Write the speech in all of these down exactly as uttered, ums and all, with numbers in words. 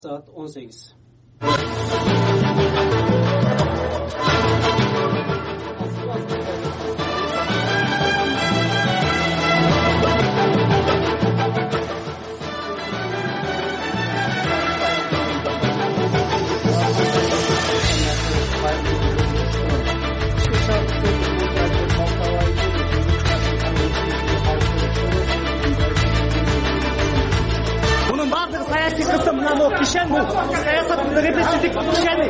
Saat on sekiz. Siyasi kısım namı kişen bu. Siyasatında represiflik kişeni.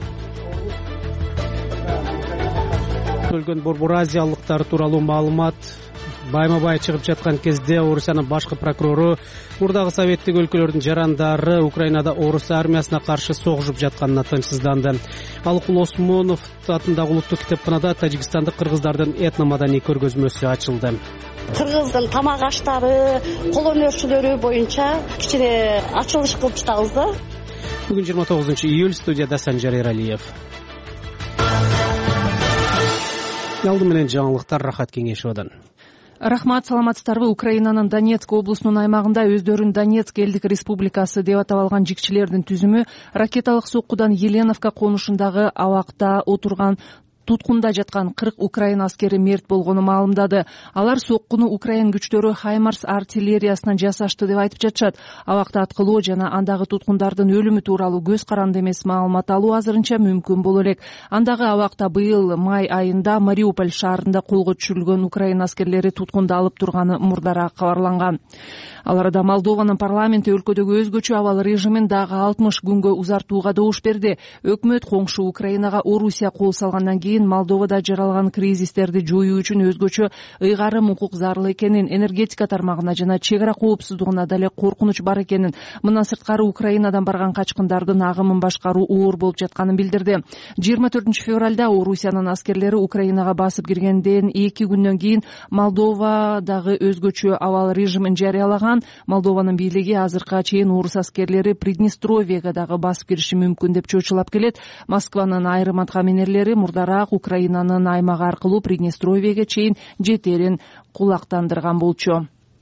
Өлкөнүн борбор азиялыктары тууралуу маалымат байма бай чыгып жаткан кезде Орусиянын башкы прокурору мурдагы советтик өлкөлөрдүн жарандары Украинада орус армиясына каршы согушуп жатканына тынчсызданды. Алыкул Осмонов атындагы улуттук китепканада тажикстандык кыргыздардын этномаданий көргөзмөсү ачылды. Кыргыздын тамак аштары, кол өнөрчүлөрү боюнча кичине ачылыш кылып жатабыз да. Бүгүн жыйырма тогузунчу июль, студияда Санжар Эралиев. Алды менен жаңылыктар Рахат Кеңешовдон. Рахмат, саламатсыздарбы? Украинанын Донецк облусунун аймагында өздөрүн Донецк элдик республикасы деп атап алган жигчилердин түзүмү ракеталык соккудан Еленовка конушундагы абакта отурган туткунда жаткан кырк Украин аскери мерт болгону маалымдады. Алар соккуну Украин күчтөрү Хаймарс артиллериясынан жасашты деп айтып жатышат. Абакта аткылоо жана андагы туткундардын өлүмү тууралуу көз каранды эмес маалымат алуу азырынча мүмкүн боло элек. Андагы абакта быйыл май айында Мариуполь шаарында колго түшүрүлгөн Украин аскерлери туткунда алып турганы мурдараак кабарланган. Ал арада Молдованын парламенти өлкөдөгү өзгөчө абал режимин дагы алтымыш күнгө узартууга добуш берди. Өкмөт коңшу Украинага Орусия кол салгандан кийин Молдовада жаралган кризистерди жоюу үчүн өзгөчө ыйгарым укук зарыл экенин, энергетика тармагына жана чек ара коопсуздугуна дале коркунуч бар экенин, мындан сырткары Украинадан барган качкындардын агымын башкаруу оор болуп жатканын билдирди. жыйырма төртүнчү февралда Орусиянын аскерлери Украинага басып киргенден эки күндөн кийин Молдовадагы өзгөчө абал режимин жарыялаган. Молдованын бийлиги азыркыга чейин орус аскерлери Приднестровьеге дагы басып кириши мүмкүн деп чочулап келет. Москванын айрым аткаминерлери мурдараак Украинанын аймагы аркылуу Приднестровьеге чейин жетерин кулактандырган болчу.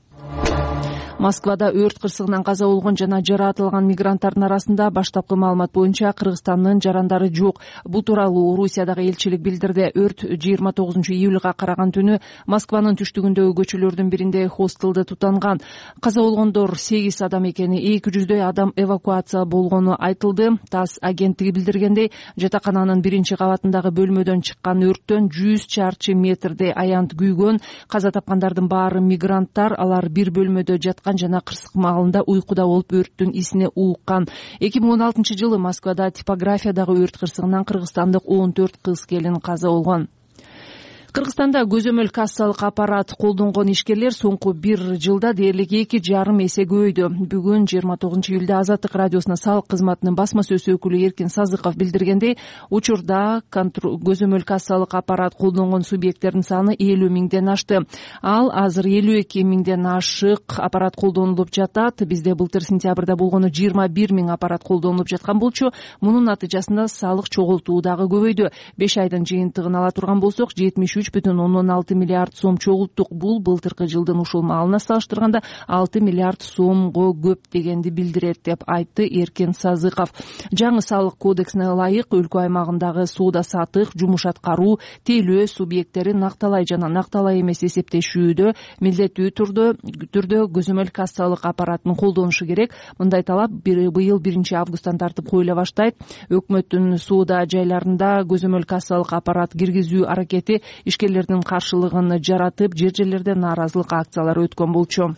Москвада өрт кырсыгынан каза болгон жана жаратылган мигранттардын арасында баштапкы маалымат боюнча Кыргызстандын жарандары жок. Бул тууралуу Орусиядагы элчилик билдирди. Өрт жыйырма тогузунчу июлга караган түнү Москванын түштүгүндөгү көчөлөрдүн биринде хостелде тутанган. Каза болгондор сегиз адам экени, эки жүздөй адам эвакуация болгону айтылды. ТАСС агенттиги билдиргендей, жатакананын биринчи кабатындагы бөлмөдөн чыккан өрттөн жүз чарчы метрдей аянт күйгөн. Каза тапкандардын баары мигранттар, алар бир бөлмөдө жаткан жана кырсык маалында уйкуда болуп өрттүн исине ууккан. эки миң он алтынчы жылы Москвада типографиядагы өрт кырсыгынан кыргызстандык он төрт кыз келин каза болгон. Кыргызстанда көзөмөл кассалык аппарат колдонгон ишкерлер соңку бир жылда дээрлик эки жарым эсе көбөйдү. Бүгүн жыйырма тогузунчу июлда Азаттык радиосуна салык кызматынын басма сөз өкүлү Эркин Сазыков билдиргендей, учурда көзөмөл кассалык аппарат колдонгон субъекттердин саны элүү миңден ашты. Ал азыр элүү эки миңден ашык аппарат колдонулуп жатат. Бизде былтыр сентябрда болгону жыйырма бир миң аппарат колдонулуп жаткан болчу. Мунун натыйжасында салык чогултуу дагы көбөйдү. беш айдын жыйынтыгын ала турган болсок, жетимиш үч бүтүн ондон алты миллиард сом чогулттук. Бул былтыркы жылдын ушул маалына салыштырганда алты миллиард сомго көп дегенди билдирет деп айтты Эркин Сазыков. Жаңы салык кодексине ылайык өлкө аймагындагы соода сатык, жумуш аткаруу, тейлөө субъекттери накталай жана накталай эмес эсептешүүдө милдеттүү түрдө көзөмөл кассалык аппаратын колдонушу керек. Мындай талап быйыл биринчи августтан тартып коюла баштайт. Өкмөттүн соода жайларында көзөмөл кассалык аппарат киргизүү аракети ишкерлердин каршылыгын жаратып, жер жерлерде нааразылык акциялары өткөн болчу.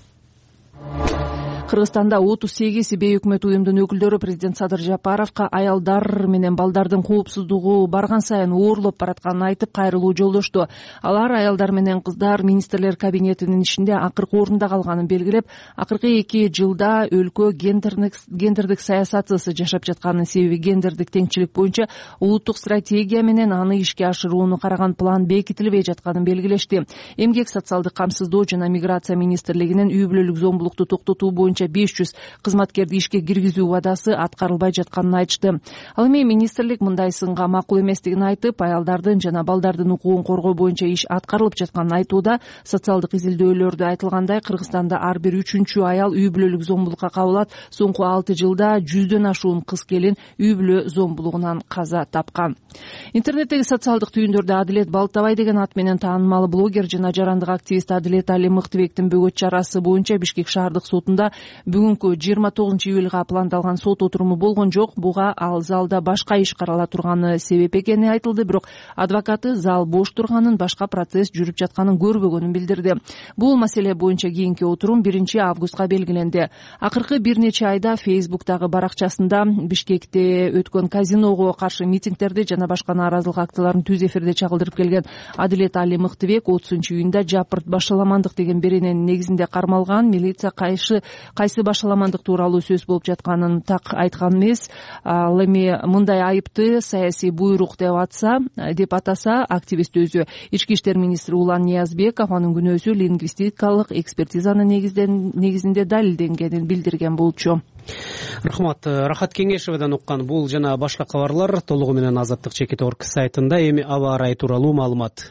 Кыргызстанда отуз сегиз бейөкмөт уюмдун өкүлдөрү президент Садыр Жапаровго аялдар менен балдардын коопсуздугу барган сайын оорлоп баратканын айтып кайрылуу жолдошту. Алар аялдар менен кыздар министрлер кабинетинин ишинде акыркы орунда калганын белгилеп, акыркы эки жылда өлкө гендердик, гендердик саясатсыз жашап жатканын, себеби гендердик теңчилик боюнча улуттук стратегия менен аны ишке ашырууну караган план бекитилбей жатканын белгилешти. Эмгек, социалдык камсыздоо жана миграция министрлигинин үй бүлөлүк зомбулукту токтотуу боюнча боюнча беш жүз кызматкерди ишке киргизүү убадасы аткарылбай жатканын айтышты. Ал эми министрлик мындай сынга макул эместигин айтып, аялдардын жана балдардын укугун коргоо боюнча иш аткарылып жатканын айтууда. Социалдык изилдөөлөрдө айтылгандай, Кыргызстанда ар бир үчүнчү аял үй бүлөлүк зомбулукка кабылат. Соңку алты жылда жүздөн ашуун кыз келин үй бүлө зомбулугунан каза тапкан. Интернеттеги социалдык түйүндөрдө Адилет Балтабай деген ат менен таанымал блогер жана жарандык активист Адилет Али Мыктыбектин бөгөт чарасы боюнча Бишкек шаардык сотунда бүгүнкү жыйырма тогузунчу июлга пландалган сот отуруму болгон жок. Буга ал залда башка иш карала турганы себеп экени айтылды, бирок адвокаты зал бош турганын, башка процесс жүрүп жатканын көрбөгөнүн билдирди. Бул маселе боюнча кийинки отурум биринчи августка белгиленди. Акыркы бир нече айда Фейсбуктагы баракчасында Бишкекте өткөн казиного каршы митингдерди жана башка нааразылык акцияларын түз эфирде чагылдырып келген Адилет Али Мыктыбек отузунчу июнда жапырт башаламандык деген берененин негизинде кармалган. Милиция кайшы кайсы башаламандык тууралуу сөз болуп жатканын так айткан эмес. Ал эми мындай айыпты саясий буйрук деп атса, деп атаса, активист өзү ички иштер министри Улан Ниязбеков анын күнөөсү лингвистикалык экспертизанын негизинде далилденгенин билдирген болчу. Рахмат. Рахат Кеңешевадан уккан бул жана башка кабарлар толугу менен Азаттык чекит орг сайтында. Эми аба ырайы тууралуу маалымат.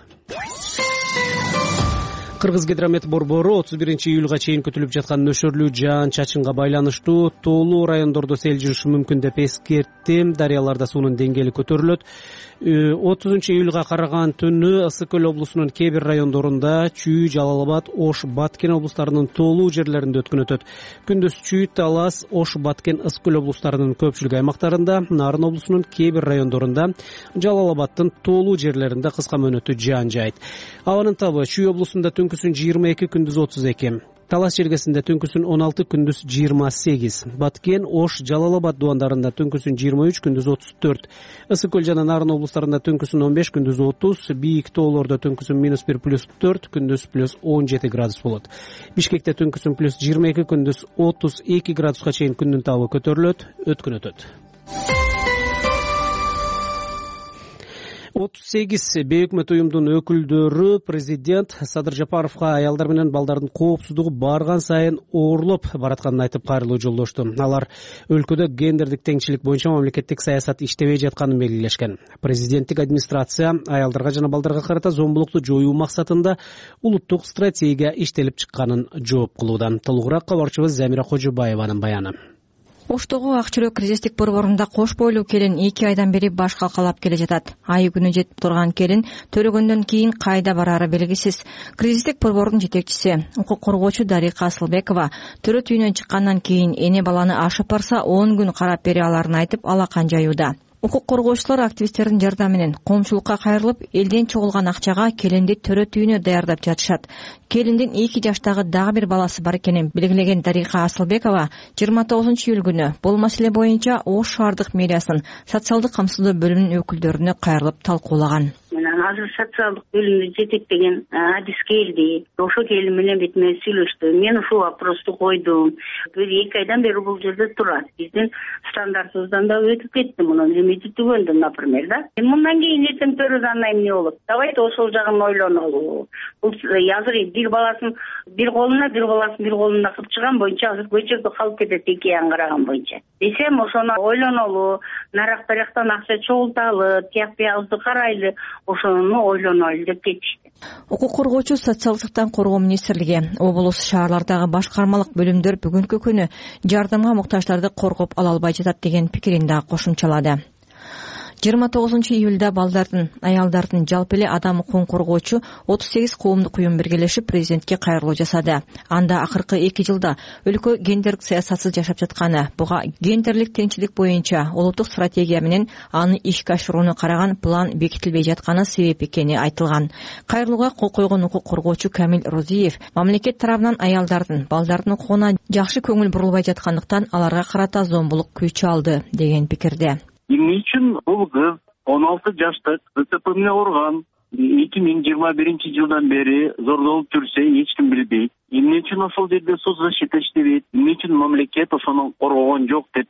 Кыргызгидромет борбору отуз биринчи июлга чейин күтүлүп жаткан нөшөрлүү жаан-чачынга байланыштуу тоолуу райондордо сел жүрүшү мүмкүн деп эскертти. Дарыяларда суунун деңгээли көтөрүлөт. отузунчу июлга караган түнү Ысык Көл облусунун кээ бир райондорунда Чүй, Жалал Абад, Ош, Баткен облустарынын тоолуу жерлеринде өткөн өтөт. Күндүз Чүй, Талас, Ош, Баткен, Ысык Көл облустарынын көпчүлүк аймактарында, Нарын облусунун кээ бир райондорунда, Жалал Абадтын тоолуу жерлеринде кыска мөөнөттүү жаан жаайт. Абанын табы Чүй облусунда түнкүсүн жыйырма эки, күндүз отуз эки. Талас жергесинде түнкүсүн он алты, күндүз жыйырма сегиз. Баткен, Ош, Жалал Абад дубандарында түнкүсүн жыйырма үч, күндүз отуз төрт. Ысык Көл жана Нарын облустарында түнкүсүн он беш, күндүз отуз. Бийик тоолордо түнкүсүн минус бир, плюс төрт, күндүз плюс он жети градус болот. Бишкекте түнкүсүн плюс жыйырма эки, күндүз отуз эки градуска чейин күндүн табы көтөрүлөт, өткөн өтөт. отуз сегиз бейөкмөт уюмдун өкүлдөрү президент Садыр Жапаровго аялдар менен балдардын коопсуздугу барган сайын оорлоп баратканын айтып кайрылуу жолдошту. Алар өлкөдө гендердик теңчилик боюнча мамлекеттик саясат иштебей жатканын белгилешкен. Президенттик администрация аялдарга жана балдарга карата зомбулукту жоюу максатында улуттук стратегия иштелип чыкканын жооп кылууда. Толугураак кабарчыбыз Замира Кожобаеванын баяны. Оштогу Ак Чүрөк кризистик борборунда кош бойлуу келин эки айдан бери баш калкалап келе жатат. Айы күнү жетип турган келин төрөгөндөн кийин кайда барары белгисиз. Кризистик борбордун жетекчиси, укук коргоочу Дарика Асылбекова төрө түйүнөн чыккандан кийин эне баланы ашып барса он күн карап бере аларын айтып алакан жаюуда. Укук коргоочулар активисттердин жардамы менен коомчулукка кайрылып, элден чогулган акчага келинди төрө түйүнө даярдап жатышат. Келиндин эки жаштагы дагы бир баласы бар экенин белгилеген Дарика Асылбекова жыйырма тогузунчу июль күнү бул маселе боюнча Ош шаардык мэриясынын социалдык камсыздоо бөлүмүнүн өкүлдөрүнө кайрылып талкуулаган. Азыр социалдык бөлүмдү жетектеген адис келди. Ошо келин менен бет менен сүйлөштү. Мен ушул вопросту койдум. Бир эки айдан бери бул жерде турат. Биздин стандартыбыздан да өтүп кетти. Мунун лимити түгөндү, например, да. Мындан кийин эртең төрөзандай эмне болот? Давайте ошол жагын ойлонолу. Бул азыр бир баласын бир колуна, бир баласын бир колуна кылып чыган боюнча азыр көчөдө калып кетет эки аян караган боюнча. Десем ошону ойлонолу, нарак тарактан акча чогулталы, тияк биябызды карайлы. Ошону ойлонолу деп кетишти. Укук коргоочу социалдыктан коргоо министрлиги облус шаарлардагы башкармалык бөлүмдөр бүгүнкү күнү жардамга муктаждарды коргоп ала албай жатат деген пикирин да кошумчалады. жыйырма тогузунчу июлда балдардын, аялдардын жалпы эле адам укугун коргоочу отуз сегиз коомдук уюм биргелешип президентке кайрылуу жасады. Анда акыркы эки жылда өлкө гендерлик саясатсыз жашап жатканы, буга гендерлик теңчилик боюнча улуттук стратегия менен аны ишке ашырууну караган план бекитилбей жатканы себеп экени айтылган. Кайрылууга кол койгон укук коргоочу Камил Розиев мамлекет тарабынан аялдардын, балдардын укугуна жакшы көңүл бурулбай жаткандыктан аларга карата зомбулук күч алды деген пикирде. Эмне үчүн бул кыз он алты жаштык ДЦП менен ооруган, эки миң жыйырма биринчи жылдан бери зордолуп жүрсө эч ким билбейт. Эмне үчүн ошол жерде соцзащита иштебейт, эмне үчүн мамлекет ошону коргогон жок деп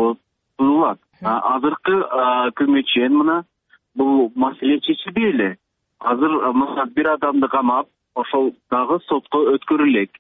турулат. Азыркы күмөчен мына бул маселе чечилбей эле. Азыр мына бир адамды камап, ошол дагы сотко өткөрүлөк.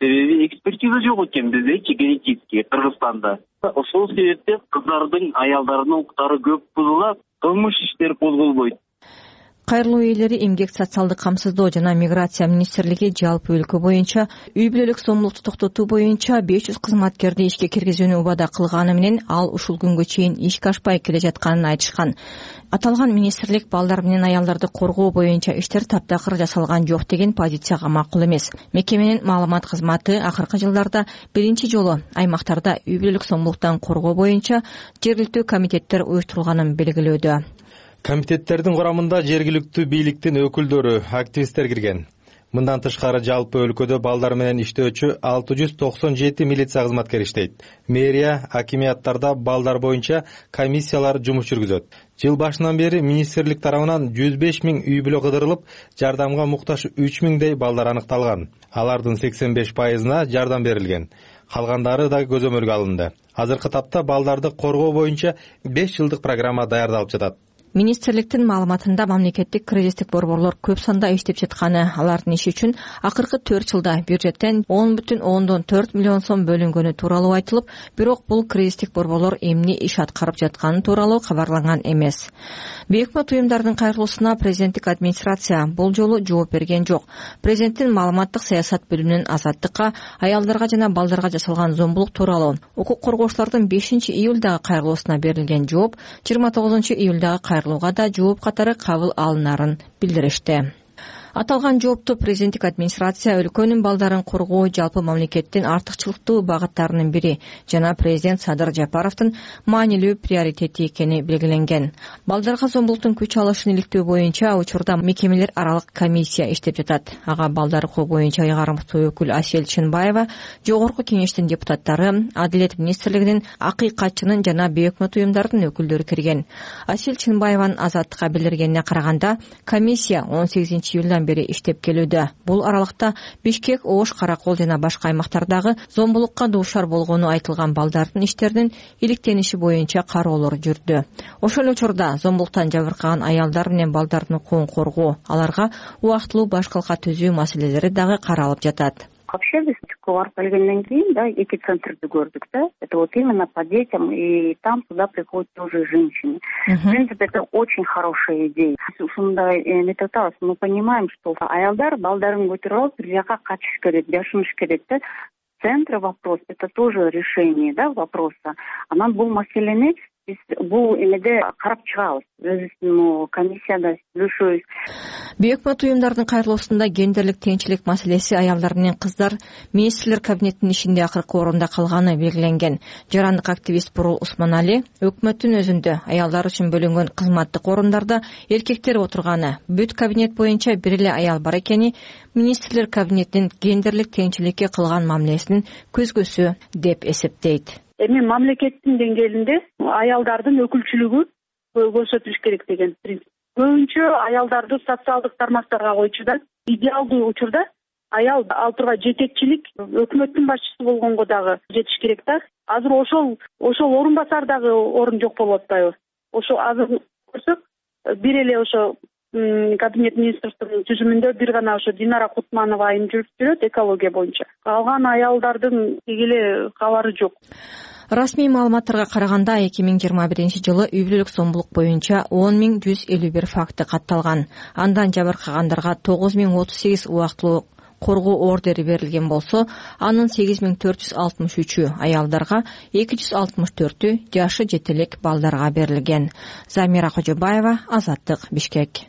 себеби экспертиза жок экен биздечи генетический Кыргызстанда. Ошол себептен кыздардын, аялдардын укуктары көп бузулат, кылмыш иштер козголбойт. Кайрылуу ээлери эмгек социалдык камсыздоо жана миграция министрлиги жалпы өлкө боюнча үй бүлөлүк зомбулукту токтотуу боюнча беш жүз кызматкерди ишке киргизүүнү убада кылганы менен ал ушул күнгө чейин ишке ашпай келе жатканын айтышкан. Аталган министрлик балдар менен аялдарды коргоо боюнча иштер таптакыр жасалган жок деген позицияга макул эмес. Мекеменин маалымат кызматы акыркы жылдарда биринчи жолу аймактарда үй бүлөлүк зомбулуктан коргоо боюнча жергиликтүү комитеттер уюштурулганын белгилөөдө. Комитеттердин курамында жергиликтүү бийликтин өкүлдөрү, активисттер кирген. Мындан тышкары жалпы өлкөдө балдар менен иштөөчү алты жүз токсон жети милиция кызматкер иштейт. Мэрия, акимияттарда балдар боюнча комиссиялар жумуш жүргүзөт. Жыл башынан бери министрлик тарабынан жүз беш миң үй бүлө кыдырылып, жардамга муктаж үч миңдей балдар аныкталган. Алардын сексен беш пайызына жардам берилген. Калгандары да көзөмөлгө алынды. Азыркы тапта балдарды коргоо боюнча беш жылдык программа даярдалып жатат. Министрликтин маалыматында мамлекеттик кризистик борборлор көп санда иштеп жатканы, алардын иши үчүн акыркы төрт жылда бюджеттен он бүтүн ондон төрт миллион сом бөлүнгөнү тууралуу айтылып, бирок бул кризистик борборлор эмне иш аткарып жатканы тууралуу кабарланган эмес. Бейөкмөт уюмдардын кайрылуусуна президенттик администрация бул жолу жооп берген жок. Президенттин маалыматтык саясат бөлүмүнүн Азаттыкка аялдарга жана балдарга жасалган зомбулук тууралуу укук коргоочулардын бешинчи июлдагы кайрылуусуна берилген жооп жыйырма тогузунчу июлдагы кайрылууга да жооп катары кабыл алынарын билдиришти. Аталган жоопту президенттик администрация өлкөнүн балдарын коргоо жалпы мамлекеттин артыкчылыктуу багыттарынын бири жана президент Садыр Жапаровдун маанилүү приоритети экени белгиленген. Балдарга зомбулуктун күч алышын иликтөө боюнча учурда мекемелер аралык комиссия иштеп жатат. Ага балдар укугу боюнча ыйгарымдуу өкүл Асель Чынбаева, жогорку кеңештин депутаттары, Адилет министрлигинин акыйкатчынын жана бейөкмөт уюмдардын өкүлдөрү кирген. Асель Чынбаеванын Азаттыкка билдиргенине караганда, комиссия он сегизинчи июлдан бери иштеп келүүдө. Бул аралыкта Бишкек, Ош, Каракол жана башка аймактардагы зомбулукка дуушар болгону айтылган балдардын иштеринин иликтениши боюнча кароолор жүрдү. Ошол учурда зомбулуктан жабыркаган аялдар менен балдардын укугун коргоо, аларга убактылуу баш калка түзүү маселелери дагы каралып жатат. Вообще без барып келгенден кийин, да, эки центрди көрдүк, да. Это вот именно по детям, и там туда приходят тоже женщины. Uh-huh. В принципе, это очень хорошая идея. Ушундай методтабыз, мы понимаем, что аялдар балдарын көтөрүп алып бир жака качыш керек, жашыныш керек, да. Центр вопрос, это тоже решение, да, вопроса. Анан бул маселени биз бул эмеде карап чыгабыз. Өзүбүздүн комиссияда сүйлөшөбүз. Бейөкмөт уюмдардын кайрылуусунда гендерлик теңчилик маселеси аялдар менен кыздар министрлер кабинетинин ишинде акыркы орунда калганы белгиленген. Жарандык активист Бурул Усманали өкмөттүн өзүндө аялдар үчүн бөлүнгөн кызматтык орундарда эркектер отурганы, бүт кабинет боюнча бир эле аял бар экени министрлер кабинетинин гендерлик теңчиликке кылган мамилесинин көзгөсү деп эсептейт. Эми мамлекеттин деңгээлинде аялдардын өкүлчүлүгү көрсөтүлүш керек деген принцип. Көбүнчө аялдарды социалдык тармактарга койчу да. Идеалдуу учурда аял ал тургай жетекчилик өкмөттүн башчысы болгонго дагы жетиш керек да. Азыр ошол ошол орун басар дагы орун жок болуп атпайбы? Ошо азыр көрсөк, бир эле ошо кабинет министрлигинин түзүмүндө бир гана ошо Динара Кутманова айым жүрүп жүрөт экология боюнча. Калган аялдардын эле кабары жок. Расмий маалыматтарга караганда эки миң жыйырма биринчи жылы үй бүлөлүк зомбулук боюнча он миң жүз элүү бир факты катталган. Андан жабыркагандарга тогуз миң отуз сегиз убактылуу коргоо ордери берилген болсо, анын сегиз миң төрт жүз алтымыш үчү аялдарга, эки жүз алтымыш төртү жашы жете элек балдарга берилген. Замира Кожобаева, Азаттык, Бишкек.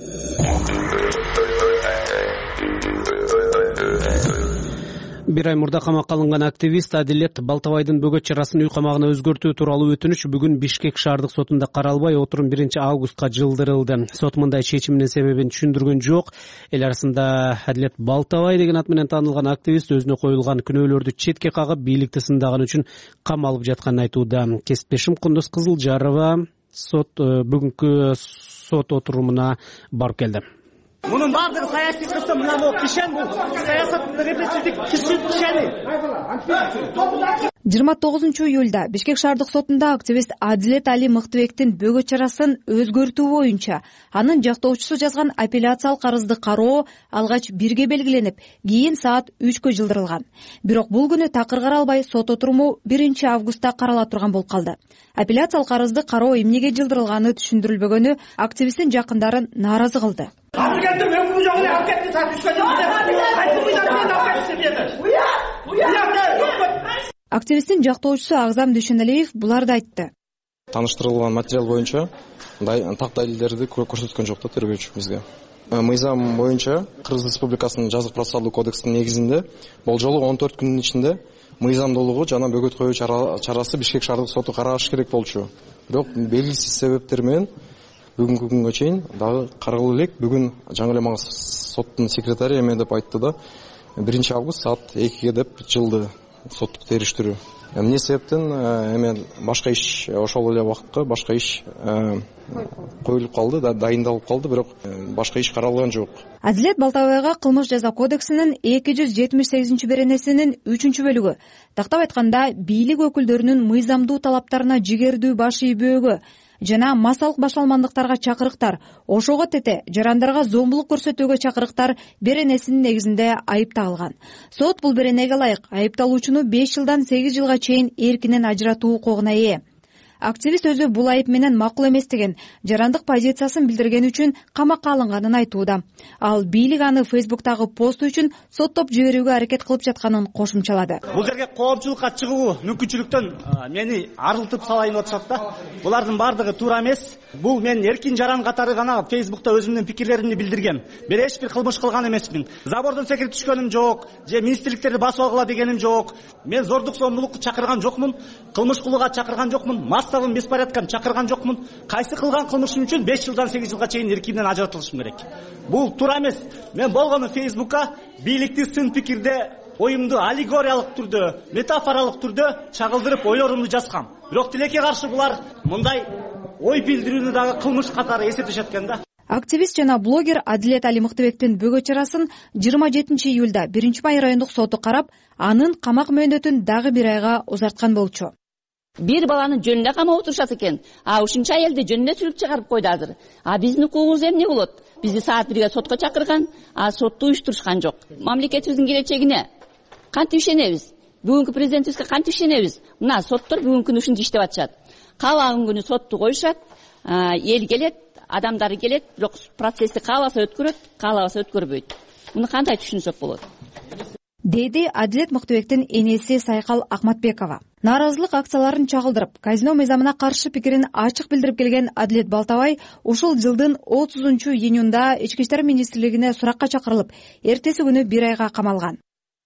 Бир ай мурда камакка алынган активист Адилет Балтабайдын бөгөт чарасын үй камагына өзгөртүү тууралуу өтүнүч бүгүн Бишкек шаардык сотунда каралбай, отурум биринчи августка жылдырылды. Сот мындай чечиминин себебин түшүндүргөн жок. Эл арасында Адилет Балтабай деген ат менен таанылган активист өзүнө коюлган күнөөлөрдү четке кагып, бийликти сындаган үчүн камалып жатканын айтууда. Кесиптешим Кундуз Кызылжарова сот бүгүнкү сот отурумуна барып келди. мунун баардыгы саясий кысым, мына могу кишен бул саясаттын репрессивдик кишени. жыйырма тогузунчу июлда Бишкек шаардык сотунда активист Адилет Али Мыктыбектин бөгө чарасын өзгөртүү боюнча анын жактоочусу жазган апелляциялык арызды кароо алгач бирге белгиленип, кийин саат үчкө жылдырылган. Бирок бул күнү такыр каралбай сот отуруму биринчи августта карала турган болуп калды. Апелляциялык арызды кароо эмнеге жылдырылганы түшүндүрүлбөгөнү активисттин жакындары нааразы кылды. Активисттин жактоочусу Агзам Дүйшөналиев буларды айтты. Таныштырылган материал боюнча так далилдерди көрсөткөн жок да тергөөчү бизге. Мыйзам боюнча Кыргыз Республикасынын жазык процессуалдык кодексинин негизинде болжолу он төрт күндүн ичинде мыйзамдуулугу жана бөгөт коюу чарасы Бишкек шаардык соту карашы керек болчу. Бирок белгисиз себептер менен бүгүнкү күнгө чейин дагы каралып элек. Бүгүн жаңы эле мага соттун секретары эме деп айтты да, биринчи август саат экиге деп жылды соттук териштирүү. Эмне себептен эме башка иш ошол эле убакытка башка иш коюлуп калды, дайындалып калды, бирок башка иш каралган жок. Адилет Балтабайга кылмыш жаза кодексинин эки жүз жетимиш сегизинчи беренесинин үчүнчү бөлүгү, тактап айтканда, бийлик өкүлдөрүнүн мыйзамдуу талаптарына жигердүү баш ийбөөгө жана массалык башалмандыктарга чакырыктар, ошого тете жарандарга зомбулук көрсөтүүгө чакырыктар беренесинин негизинде айып тагылган. Сот бул беренеге ылайык айыпталуучуну беш жылдан сегиз жылга чейин эркинен ажыратуу укугуна ээ. Активист өзү бул айып менен макул эмес деген жарандык позициясын билдирген үчүн камакка алынганын айтууда. Ал бийлик аны Фейсбуктагы посту үчүн соттоп жиберүүгө аракет кылып жатканын кошумчалады. Бул жерге коомчулукка чыгуу мүмкүнчүлүктөн мени арылтып салайын деп атышат да. Булардын бардыгы туура эмес. Бул мен эркин жаран катары гана Фейсбукта өзүмдүн пикирлеримди билдиргем. Мен эч бир кылмыш кылган эмесмин. Забордон секирип түшкөнүм жок, же министрликтерди басып алгыла дегеним жок. Мен зордук зомбулукку чакырган жокмун, кылмыш кылууга чакырган жокмун, массовый беспорядканы чакырган жокмун. Кайсы кылган кылмышым үчүн беш жылдан сегиз жылга чейин эркинен ажыратылышым керек. Бул туура эмес. Мен болгону Фейсбукка бийликти сын пикирде оюмду аллегориялык түрдө, метафоралык түрдө чагылдырып ойлорумду жазгам. Бирок тилекке каршы булар мындай ой билдирүүнү дагы кылмыш катары эсептешет экен да. Активист жана блогер Адилет Али Мыктыбектин бөгө чарасын жыйырма жетинчи июлда биринчи май райондук соту карап, анын камак мөөнөтүн дагы бир айга узарткан болчу. Бир баланы жөнүнө камап отурушат экен. А ушунча элди жөнүнө сүрүп чыгарып койду азыр. А биздин укугубуз эмне болот? Бизди саат бирге сотко чакырган, а сотту уюштурушкан жок. Мамлекетибиздин келечегине кантип ишенебиз? Бүгүнкү президентибизге кантип ишенебиз? Мына соттор бүгүнкү күнү ушинтип иштеп атышат. Каалаган күнү сотту коюшат, эл келет, адамдары келет, бирок процессти кааласа өткөрөт, каалабаса өткөрбөйт. Муну кандай түшүнсөк болот? Деди Адилет Мыктыбектин энеси Сайкал Акматбекова. Нааразылык акцияларын чагылдырып, казино мыйзамына каршы пикирин ачык билдирип келген Адилет Балтабай ушул жылдын отузунчу июнунда Ички иштер министрлигине суракка чакырылып, эртеси күнү бир айга камалган.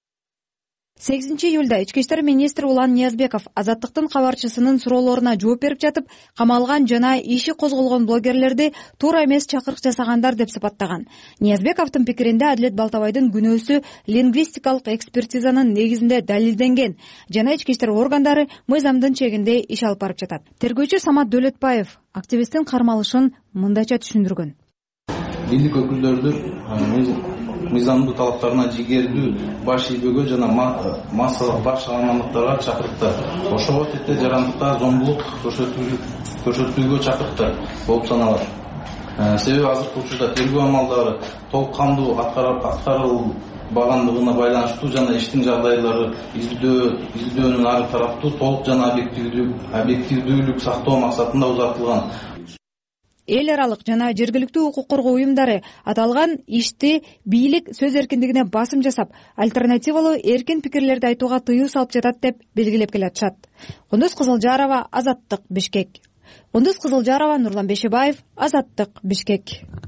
сегизинчи июлда Ички иштер министри Улан Ниязбеков Азаттыктын кабарчысынын суроолоруна жооп берип жатып, камалган жана иши козголгон блогерлерди туура эмес чакырык жасагандар деп сыпаттаган. Ниязбековдун пикиринде Адилет Балтабайдын күнөөсү лингвистикалык экспертизанын негизинде далилденген жана ички иштер органдары мыйзамдын чегинде иш алып барып жатат. Тергөөчү Самат Дөөлөтбаев активисттин кармалышын мындайча түшүндүргөн. Бийлик өкүлдөрү мыйзамдуу талаптарына жигердүү баш ийбөөгө жана массалык башаламандыктарга чакырыкты. Ошого тете жарандыкта зомбулук көрсөтүүгө чакырыкты болуп саналат. Себеби азыркы учурда тергөө амалдары толук кандуу аткарылбагандыгына байланыштуу жана иштин жагдайлары изилдөөнүн ар тараптуу толук жана объективдүүлүк сактоо максатында узартылган. Эл аралык жана жергиликтүү укук коргоо уюмдары аталган ишти бийлик сөз эркиндигине басым жасап, альтернативалуу эркин пикирлерди айтууга тыюу салып жатат деп белгилеп келатышат. Кундуз Кызылжарова, Азаттык, Бишкек. Кундуз Кызылжарова, Нурлан Бешебаев, Азаттык, Бишкек.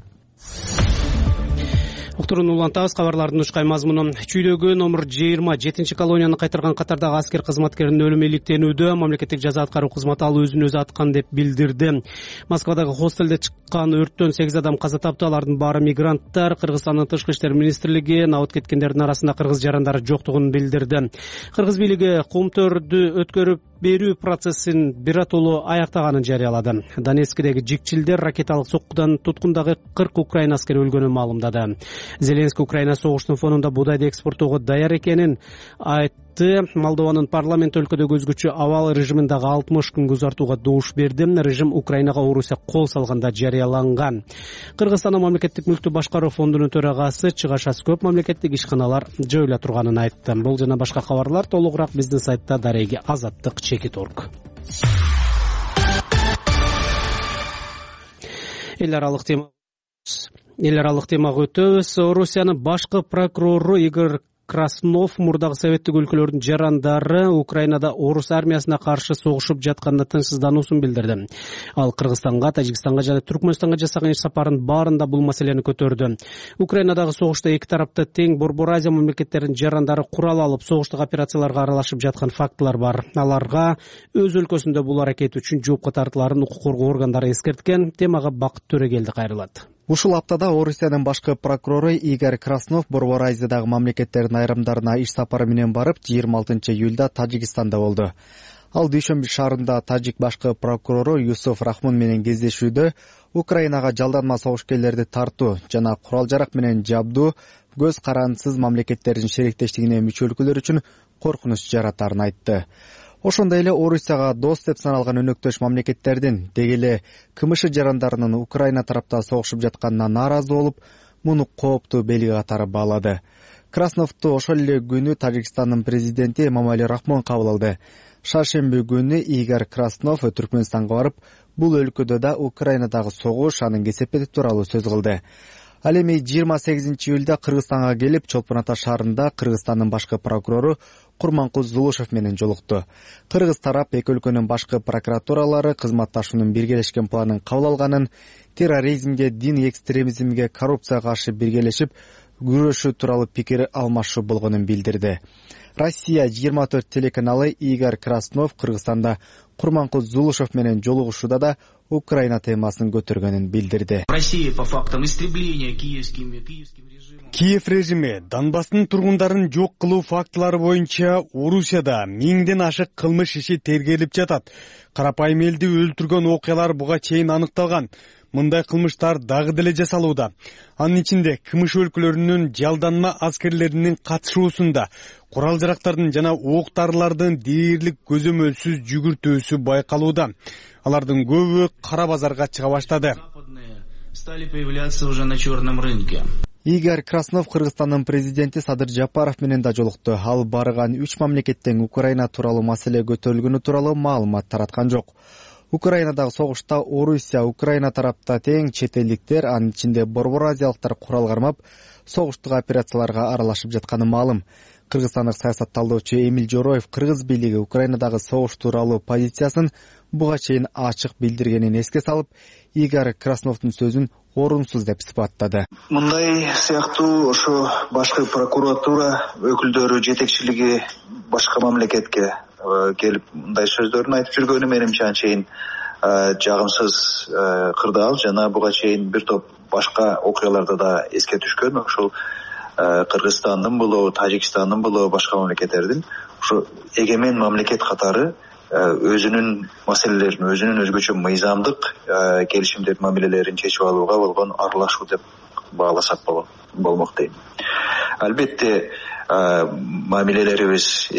Уктурууну улантабыз. Кабарлардын ушкай мазмуну. Чүйдөгү номер жыйырма жетинчи колонияны кайтарган катардагы аскер кызматкеринин өлүмү иликтенүүдө. Мамлекеттик жаза аткаруу кызматы ал өзүн өзү аткан деп билдирди. Москвадагы хостелде чыккан өрттөн сегиз адам каза тапты. Алардын баары мигранттар. Кыргызстандын тышкы иштер министрлиги абут кеткендердин арасында кыргыз жарандары жоктугун билдирди. Кыргыз бийлиги кум төрдү өткөрүп берүү процессин биротолуу аяктаганын жарыялады. Донецкидеги жикчилдер ракеталык соккудан туткундагы кырк украин аскери өлгөнүн маалымдады. Зеленский Украина согуштун фонунда буудайды экспорттоого даяр экенин айтты. Молдованын парламенти өлкөдөгү өзгөчө абал режимин дагы алтымыш күнгө узартууга добуш берди. Режим Украинага Орусия кол салганда жарыяланган. Кыргызстандын мамлекеттик мүлктү башкаруу фондунун төрагасы чыгашасы көп мамлекеттик ишканалар жоюла турганын айтты. Бул жана башка кабарлар толугураак биздин сайтта дареги азаттык чекит орг. Эл аралык тема эл аралык темага өтөбүз. Орусиянын башкы прокурору Игорь Краснов мурдагы советтик өлкөлөрдүн жарандары Украинада орус армиясына каршы согушуп жатканына тынчсыздануусун билдирди. Ал Кыргызстанга, Тажикстанга жана Түркмөнстанга жасаган иш сапарынын баарында бул маселени көтөрдү. Украинадагы согушта эки тарапта тең Борбор Азия мамлекеттеринин жарандары курал алып, согуштук операцияларга аралашып жаткан фактылар бар. Аларга өз өлкөсүндө бул аракет үчүн жоопко тартыларын укук коргоо органдары эскерткен. Темага Бакыт Төрөгелди кайрылат. Ушул аптада Орусиянын башкы прокурору Игорь Краснов Борбор Азиядагы мамлекеттердин айрымдарына иш сапары менен барып, жыйырма алтынчы июлда Тажикстанда болду. Ал Дүйшөмбү шаарында тажик башкы прокурору Юсуф Рахмон менен кездешүүдө Украинага жалданма согушкерлерди тартуу жана курал-жарак менен жабдуу көз карандысыз мамлекеттердин шериктештигине мүчө өлкөлөр үчүн коркунуч жаратарын айтты. Ошондой эле Орусияга дос деп саналган өнөктөш мамлекеттердин деги эле КМШ жарандарынын Украина тарапта согушуп жатканына нааразы болуп, муну кооптуу белги катары баалады. Красновду ошол эле күнү Тажикстандын президенти Эмомали Рахмон кабыл алды. Шаршемби күнү Игорь Краснов Түркмөнстанга барып, бул өлкөдө да Украинадагы согуш, анын кесепети тууралуу сөз кылды. Ал эми жыйырма сегизинчи июлда Кыргызстанга келип, Чолпон Ата шаарында Кыргызстандын башкы прокурору Курманкул Зулушев менен жолукту. Кыргыз тарап эки өлкөнүн башкы прокуратуралары кызматташуунун биргелешкен планын кабыл алганын, терроризмге, дин экстремизмге, коррупцияга каршы биргелешип күрөшүү тууралуу пикир алмашуу болгонун билдирди. Россия жыйырма төрт телеканалы Игорь Краснов Кыргызстанда Курманкул Зулушев менен жолугушууда да Украина темасын көтөргөнүн билдирди. Россия по фактам истребления киевским киевским режимом. Киев режими Донбасстын тургундарын жок кылуу фактылары боюнча Орусияда миңден ашык кылмыш иши тергелип жатат. Карапайым элди өлтүргөн окуялар буга чейин аныкталган. Мындай кылмыштар дагы деле жасалууда. Анын ичинде КМШ өлкөлөрүнүн жалданма аскерлеринин катышуусунда курал-жарактардын жана ок-дарылардын дээрлик көзөмөлсүз жүгүртүүсү байкалууда. Алардын көбү кара базарга чыга баштады. Стали появляться уже на черном рынке. Игорь Краснов Кыргызстандын президенти Садыр Жапаров менен да жолукту. Ал барган үч мамлекеттен Украина тууралуу маселе көтөрүлгөнү тууралуу маалымат тараткан жок. Украинадагы согушта Орусия, Украина тарапта тең чет элдиктер, анын ичинде Борбор Азиялыктар курал кармап, согуштук операцияларга аралашып жатканы маалым. Кыргызстандык саясатталдоочу Эмил Жороев кыргыз бийлиги Украинадагы согуш тууралуу позициясын буга чейин ачык билдиргенин эске салып, Игорь Красновдун сөзүн орунсуз деп сыпаттады. Мындай сыяктуу ошо башкы прокуратура өкүлдөрү, жетекчилиги башка мамлекетке келип мындай сөздөрүн айтып жүргөнү менимче анчейин жагымсыз кырдаал жана буга чейин бир топ башка окуяларда да эске түшкөн. Ошол Кыргызстандын болобу, Тажикстандын болобу, башка мамлекеттердин ошо эгемен мамлекет катары өзүнүн маселелерин, өзүнүн өзгөчө мыйзамдык келишимдердин мамилелерин чечип алууга болгон аралашуу деп бааласак болмок дейм. Албетте мамилелерибиз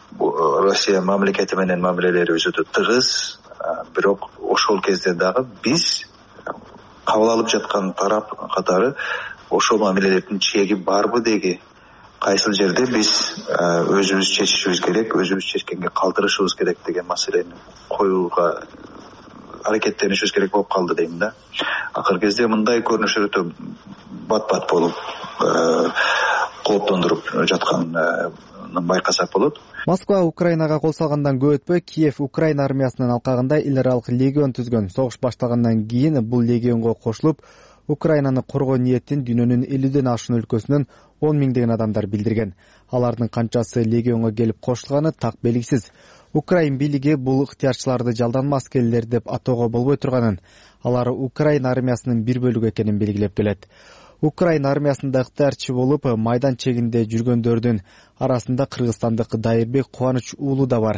Россия мамлекети менен мамилелерибиз өтө тыгыз, бирок ошол кезде дагы биз кабыл алып жаткан тарап катары ошол мамилелердин чеги барбы деги, кайсыл жерде биз өзүбүз чечишибиз керек, өзүбүз чечкенге калтырышыбыз керек деген маселени коюуга аракеттенишибиз керек болуп калды дейм да. Акыркы кезде мындай көрүнүштөр өтө бат-бат болуп кооптондуруп жатканын байкасак болот. Москва Украинага кол салгандан көп өтпөй Киев Украина армиясынын алкагында эл аралык легион түзгөн. Согуш башталгандан кийин бул легионго кошулуп, Украинаны коргоо ниетин дүйнөнүн элүүдөн ашуун өлкөсүнөн он миңдеген адамдар билдирген. Алардын канчасы легионго келип кошулганы так белгисиз. Украин бийлиги бул ыктыярчыларды жалданма аскерлер деп атоого болбой турганын, алар Украина армиясынын бир бөлүгү экенин белгилеп келет. Украина армиясында ыктыярчы болуп майдан чегинде жүргөндөрдүн арасында кыргызстандык Дайырбек Кубаныч уулу да бар.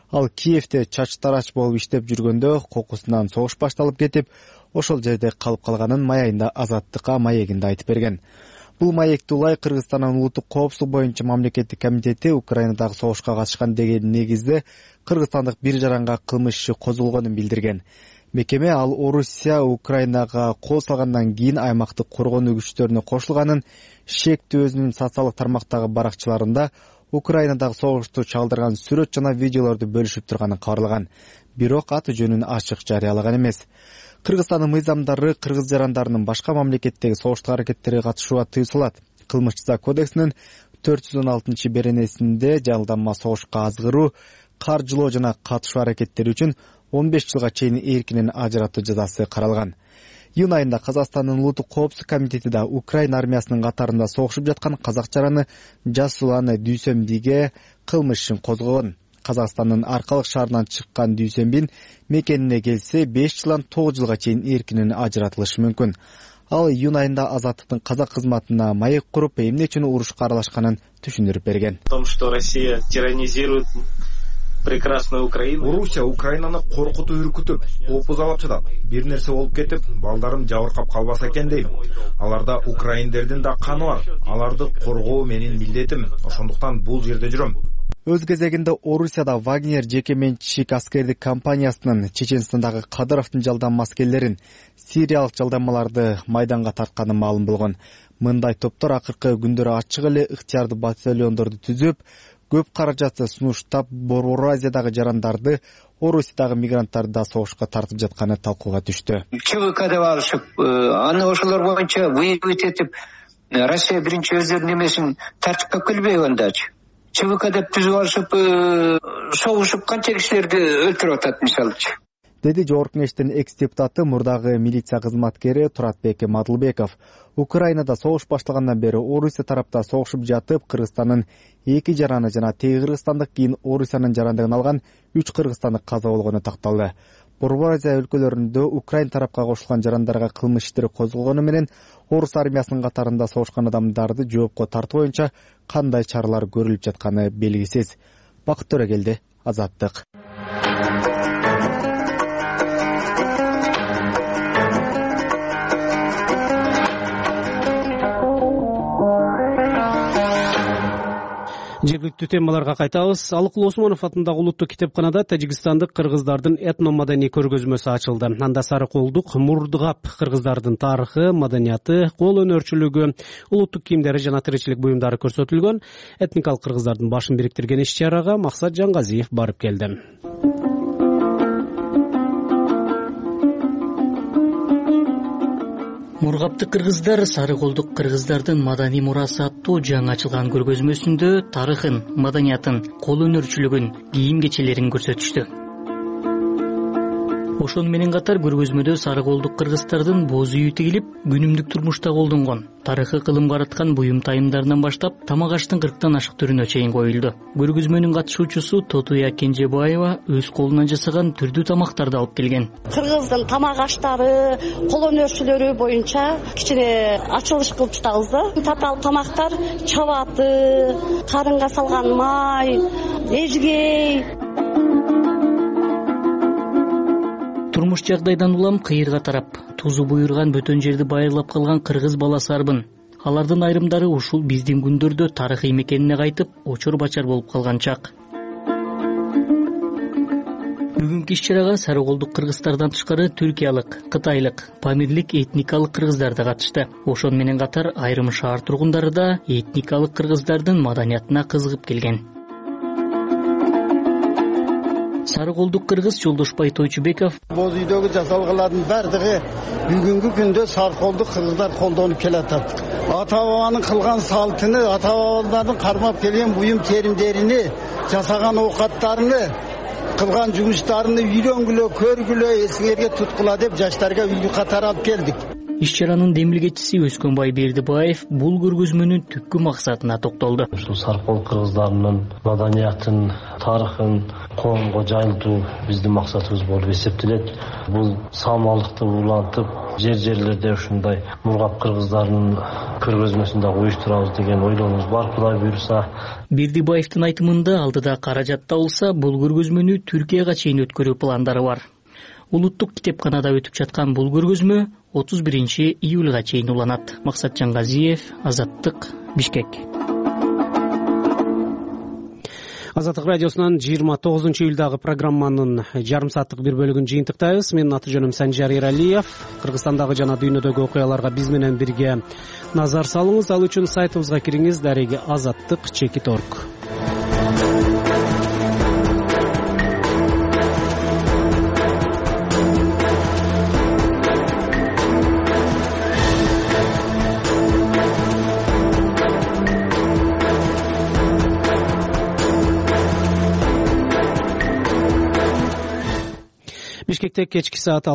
Ал Киевде чач-тарач болуп иштеп жүргөндө кокусунан согуш башталып кетип, ошол жерде калып калганын маягында Азаттыкка маегинде айтып берген. Бул маекти улай Кыргызстандын улуттук коопсуздук боюнча мамлекеттик комитети Украинадагы согушка катышкан деген негизде кыргызстандык бир жаранга кылмыш иши козголгонун билдирген. Мекеме ал Орусия Украинага кол салгандан кийин аймактык коргонуу күчтөрүнө кошулганын, шектүү өзүнүн социалдык тармактагы баракчаларында Украинадагы согушту чалдырган сүрөт жана видеолорду бөлүшүп турганын кабарлаган. Бирок аты жөнүн ачык жарыялаган эмес. Кыргызстандын мыйзамдары кыргыз жарандарынын башка мамлекеттеги согуштук аракеттерге катышууга тыюу салат. Кылмыш жаза кодексинин төрт жүз он алтынчы беренесинде жалданма согушка азгыруу, каржылоо жана катышуу аракеттери үчүн он беш жылга чейин эркинен ажыратуу жазасы каралган. Июнь айында Казакстандын улуттук коопсуздук комитети да Украина армиясынын катарында согушуп жаткан казак жараны Жасуланы Дүйсөнбиге кылмыш ишин козгогон. Казакстандын Аркалык шаарынан чыккан Дүйсөнбин мекенине келсе беш жылдан тогуз жылга чейин эркинен ажыратылышы мүмкүн. Ал июнь айында Азаттыктын казак кызматына маек куруп, эмне үчүн урушка аралашканын түшүндүрүп берген. В том, что Россия тиранизирует прекрасную Украину. Орусия Украинаны коркутуп үркүтүп, опузалап жатат. Бир нерсе болуп кетип, балдарым жабыркап калбаса экен дейм. Аларда украиндердин да каны бар. Аларды коргоо менин милдетим. Ошондуктан бул жерде жүрөм. Өз кезегинде Орусияда Вагнер жеке менчик аскердик компаниясынын Чеченстандагы Кадыровдун жалданма аскерлерин, сириялык жалданмаларды майданга тартканы маалым болгон. Мындай топтор акыркы күндөрү ачык эле ыктыярдуу батальондорду түзүп, көп каражатты сунуштап Борбор Азиядагы жарандарды, Орусиядагы мигранттарды да согушка тартып жатканы талкууга түштү. ЧВК деп алышып, аны ошолор боюнча выявить этип, Россия биринчи өздөрүнүн эмесин тартипке келбей андачы. ЧВК деп түзүп алышып, согушуп канча кишилерди өлтүрүп атат мисалычы. Деди Жогорку Кеңештин экс-депутаты, мурдагы милиция кызматкери Туратбек Мадылбеков. Украинада согуш башталгандан бери Орусия тарапта согушуп жатып, Кыргызстандын эки жараны жана теги кыргызстандык кийин Орусиянын жарандыгын алган үч кыргызстандык каза болгону такталды. Борбор Азия өлкөлөрүндө Украин тарапка кошулган жарандарга кылмыш иштери козголгону менен Орус армиясынын катарында согушкан адамдарды жоопко тартуу боюнча кандай чаралар көрүлүп жатканы белгисиз. Бакыт Төрөгелди, Азаттык. Жергиликтүү темаларга кайтабыз. Алыкул Осмонов атындагы улуттук китепканада тажикстандык кыргыздардын этно-маданий көргөзмөсү ачылды. Анда Сарыколдук, Мурдгап кыргыздардын тарыхы, маданияты, кол өнөрчүлүгү, улуттук кийимдери жана тиричилик буюмдары көрсөтүлгөн. Этникалык кыргыздардын башын бириктирген иш-чарага Максат Жангазиев барып келди. Мургаптык кыргыздар Сарыколдук кыргыздардын маданий мурасы аттуу жаңы ачылган көргөзмөсүндө тарыхын, маданиятын, кол өнөрчүлүгүн, кийим кечелерин көрсөтүштү. Ошону менен катар көргөзмөдө Сарыколдук кыргыздардын боз үйү тигилип, күнүмдүк турмушта колдонгон тарыхы кылымга араткан буюм тайымдарынан баштап тамак-аштын кырктан ашык түрүнө чейин коюлду. Көргөзмөнүн катышуучусу Тотуя Кенжебаева өз колунан жасаган түрдүү тамактарды алып келген. Кыргыздын тамак-аштары, кол өнөрчүлөрү боюнча кичине ачылыш кылып жатабыз да. Татаал тамактар чабаты, карынга салган май, эжгей. Турмуш жагдайдан улам кыйырга тарап, тузу буйрган бөтөн жерди байырлап калган кыргыз баласы арбын. Алардын айрымдары ушул биздин күндөрдө тарыхый мекенине кайтып, очор-бачар болуп калган чак. Бүгүнкү иш-чарага Сарыколдук кыргыздардан тышкары түркиялык, кытайлык, памирлик этникалык кыргыздар да катышты. Ошону менен катар айрым шаар тургундары да этникалык кыргыздардын маданиятына кызыгып келген. Сарыколдук кыргыз Жолдошбай Тойчубеков боз үйдөгү жасалгалардын бардыгы бүгүнкү күндө Сарыколдук кыргыздар колдонуп келатат. Ата бабанын кылган салтыны, ата бабалардын кармап келген буюм теримдерини, жасаган оокаттарыны, кылган жумуштарыны үйрөнгүлө, көргүлө, эсиңерге туткула деп жаштарга үйдү катары алып келдик. Иш чаранын демилгечиси Өскөнбай Бердибаев бул көргөзмөнүн түпкү максатына токтолду. Ушул саркол кыргыздарынын маданиятын, тарыхын коомго жайылтуу биздин максатыбыз болуп эсептелет. Бул саамалыкты улантып, жер жерлерде ушундай мургап кыргыздарынын көргөзмөсүн дагы уюштурабыз деген ойлорубуз бар, Кудай буйруса. Бердибаевдин айтымында алдыда каражат табылса, бул көргөзмөнү Түркияга чейин өткөрүү пландары бар. Улуттук китепканада өтүп жаткан бул көргөзмө отуз биринчи июлга чейин уланат. Максат Жангазиев, Азаттык, Бишкек. Азаттык радиосунан жыйырма тогузунчу июлдагы программанын жарым сааттык бир бөлүгүн жыйынтыктайбыз. Менин аты жөнүм Санжар Эралиев. Кыргызстандагы жана дүйнөдөгү окуяларга биз менен бирге назар салыңыз. Ал үчүн сайтыбызга кириңиз, дареги азаттык чекит орг. Бишкекте кечки саат